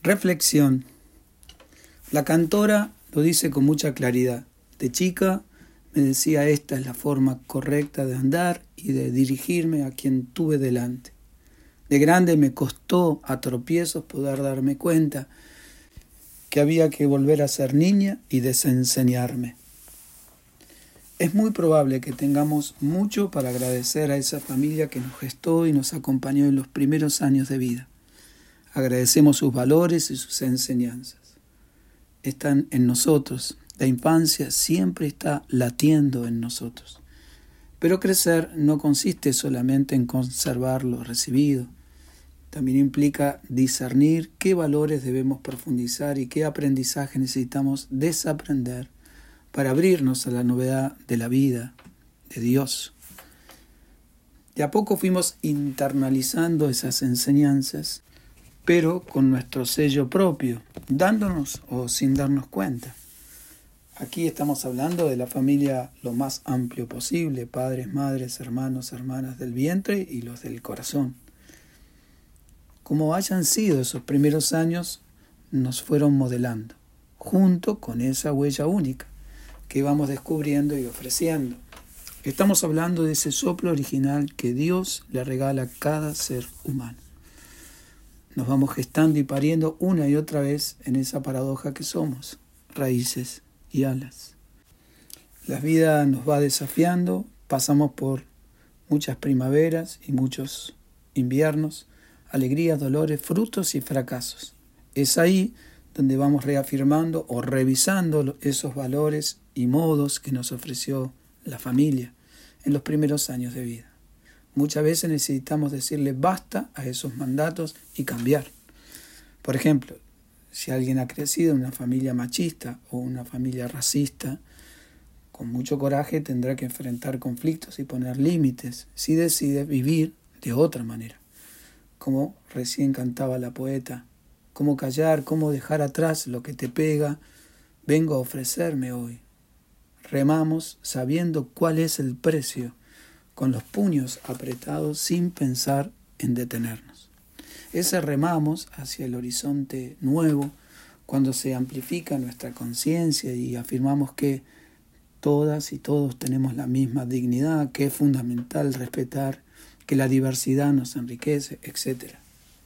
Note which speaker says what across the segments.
Speaker 1: Reflexión. La cantora lo dice con mucha claridad. De chica me decía: esta es la forma correcta de andar y de dirigirme a quien tuve delante. De grande me costó a tropiezos poder darme cuenta que había que volver a ser niña y desenseñarme. Es muy probable que tengamos mucho para agradecer a esa familia que nos gestó y nos acompañó en los primeros años de vida. Agradecemos sus valores y sus enseñanzas. Están en nosotros. La infancia siempre está latiendo en nosotros. Pero crecer no consiste solamente en conservar lo recibido. También implica discernir qué valores debemos profundizar y qué aprendizaje necesitamos desaprender para abrirnos a la novedad de la vida, de Dios. De a poco fuimos internalizando esas enseñanzas, pero con nuestro sello propio, dándonos o sin darnos cuenta. Aquí estamos hablando de la familia lo más amplio posible: padres, madres, hermanos, hermanas del vientre y los del corazón. Como hayan sido esos primeros años, nos fueron modelando, junto con esa huella única que íbamos descubriendo y ofreciendo. Estamos hablando de ese soplo original que Dios le regala a cada ser humano. Nos vamos gestando y pariendo una y otra vez en esa paradoja que somos, raíces y alas. La vida nos va desafiando, pasamos por muchas primaveras y muchos inviernos, alegrías, dolores, frutos y fracasos. Es ahí donde vamos reafirmando o revisando esos valores y modos que nos ofreció la familia en los primeros años de vida. Muchas veces necesitamos decirle basta a esos mandatos y cambiar. Por ejemplo, si alguien ha crecido en una familia machista o una familia racista, con mucho coraje tendrá que enfrentar conflictos y poner límites si decide vivir de otra manera. Como recién cantaba la poeta: cómo callar, cómo dejar atrás lo que te pega, vengo a ofrecerme hoy. Remamos sabiendo cuál es el precio, con los puños apretados sin pensar en detenernos. Ese remamos hacia el horizonte nuevo, cuando se amplifica nuestra conciencia y afirmamos que todas y todos tenemos la misma dignidad, que es fundamental respetar, que la diversidad nos enriquece, etc.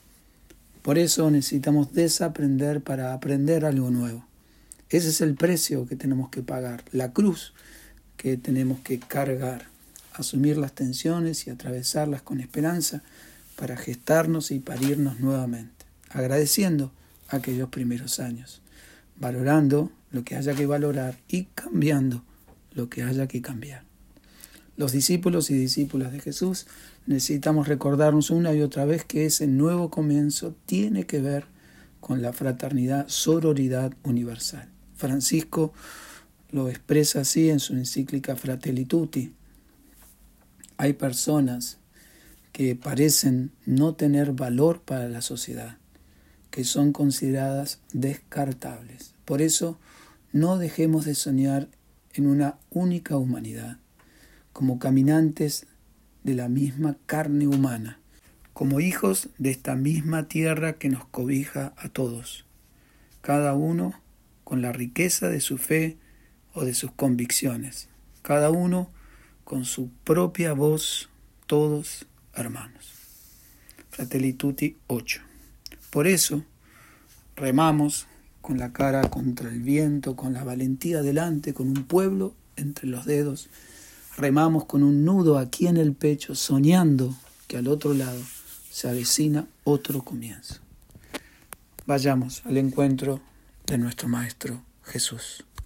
Speaker 1: Por eso necesitamos desaprender para aprender algo nuevo. Ese es el precio que tenemos que pagar, la cruz que tenemos que cargar, asumir las tensiones y atravesarlas con esperanza para gestarnos y parirnos nuevamente, agradeciendo aquellos primeros años, valorando lo que haya que valorar y cambiando lo que haya que cambiar. Los discípulos y discípulas de Jesús necesitamos recordarnos una y otra vez que ese nuevo comienzo tiene que ver con la fraternidad, sororidad universal. Francisco lo expresa así en su encíclica Fratelli Tutti. Hay personas que parecen no tener valor para la sociedad, que son consideradas descartables. Por eso, no dejemos de soñar en una única humanidad, como caminantes de la misma carne humana, como hijos de esta misma tierra que nos cobija a todos, cada uno con la riqueza de su fe o de sus convicciones, cada uno con su propia voz, todos hermanos. Fratelli Tutti 8. Por eso remamos con la cara contra el viento, con la valentía delante, con un pueblo entre los dedos. Remamos con un nudo aquí en el pecho, soñando que al otro lado se avecina otro comienzo. Vayamos al encuentro de nuestro Maestro Jesús.